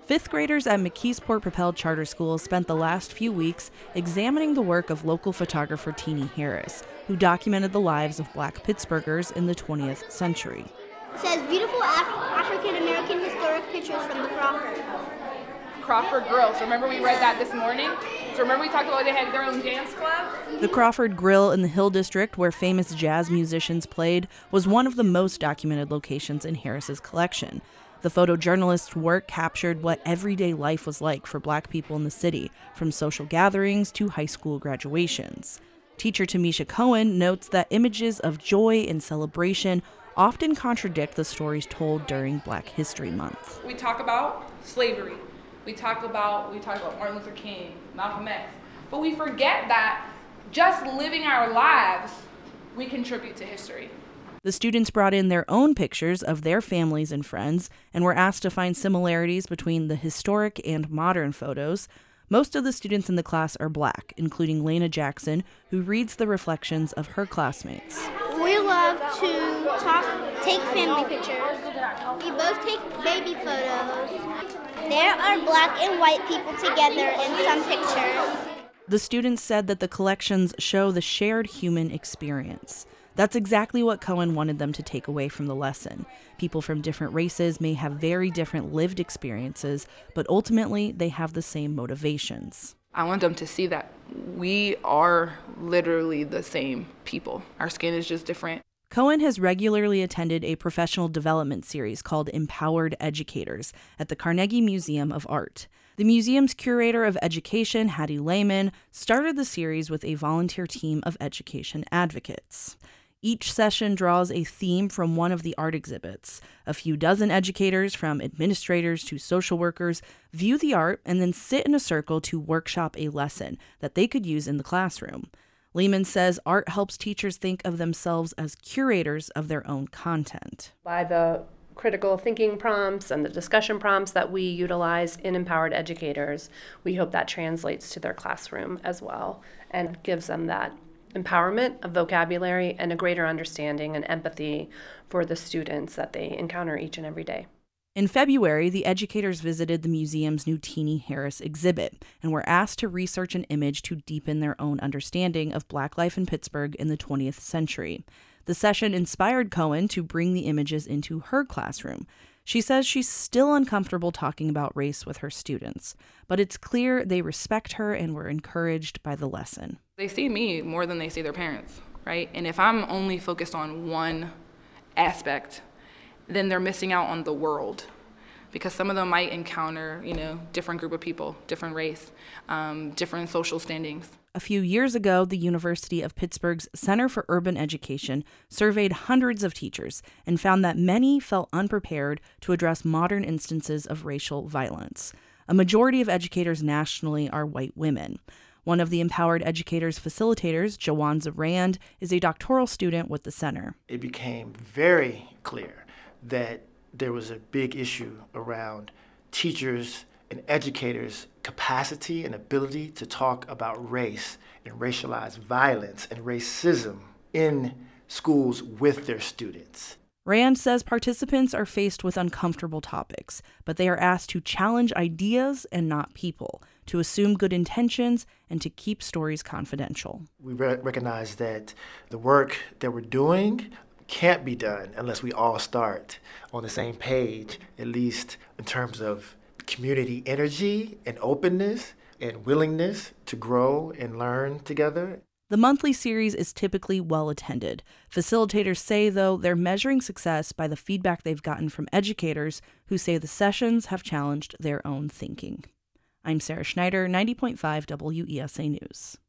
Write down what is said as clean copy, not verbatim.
Fifth graders at McKeesport Propelled Charter School spent the last few weeks examining the work of local photographer Teenie Harris, who documented the lives of Black Pittsburghers in the 20th century. It says beautiful African-American historic pictures from the Crawford Grill. So remember we read that this morning? So remember we talked about they had their own dance club? The Crawford Grill in the Hill District, where famous jazz musicians played, was one of the most documented locations in Harris's collection. The photojournalist's work captured what everyday life was like for Black people in the city, from social gatherings to high school graduations. Teacher Tamisha Cohen notes that images of joy and celebration often contradict the stories told during Black History Month. We talk about slavery. We talk about Martin Luther King, Malcolm X. But we forget that just living our lives, we contribute to history. The students brought in their own pictures of their families and friends and were asked to find similarities between the historic and modern photos. Most of the students in the class are Black, including Lena Jackson, who reads the reflections of her classmates. We love to take family pictures. We both take baby photos. There are Black and white people together in some pictures. The students said that the collections show the shared human experience. That's exactly what Cohen wanted them to take away from the lesson. People from different races may have very different lived experiences, but ultimately they have the same motivations. I want them to see that we are literally the same people. Our skin is just different. Cohen has regularly attended a professional development series called Empowered Educators at the Carnegie Museum of Art. The museum's curator of education, Hattie Lehman, started the series with a volunteer team of education advocates. Each session draws a theme from one of the art exhibits. A few dozen educators, from administrators to social workers, view the art and then sit in a circle to workshop a lesson that they could use in the classroom. Lehman says art helps teachers think of themselves as curators of their own content. By the critical thinking prompts and the discussion prompts that we utilize in Empowered Educators, we hope that translates to their classroom as well and gives them that empowerment of vocabulary and a greater understanding and empathy for the students that they encounter each and every day. In February, the educators visited the museum's new Teenie Harris exhibit and were asked to research an image to deepen their own understanding of Black life in Pittsburgh in the 20th century. The session inspired Cohen to bring the images into her classroom. She says she's still uncomfortable talking about race with her students, but it's clear they respect her and were encouraged by the lesson. They see me more than they see their parents, right? And if I'm only focused on one aspect, then they're missing out on the world, because some of them might encounter, different group of people, different race, different social standings. A few years ago, the University of Pittsburgh's Center for Urban Education surveyed hundreds of teachers and found that many felt unprepared to address modern instances of racial violence. A majority of educators nationally are white women. One of the Empowered Educators facilitators, Jawanza Rand, is a doctoral student with the center. It became very clear that there was a big issue around teachers and educators' capacity and ability to talk about race and racialized violence and racism in schools with their students. Rand says participants are faced with uncomfortable topics, but they are asked to challenge ideas and not people, to assume good intentions, and to keep stories confidential. We recognize that the work that we're doing can't be done unless we all start on the same page, at least in terms of community energy and openness and willingness to grow and learn together. The monthly series is typically well attended. Facilitators say, though, they're measuring success by the feedback they've gotten from educators who say the sessions have challenged their own thinking. I'm Sarah Schneider, 90.5 WESA News.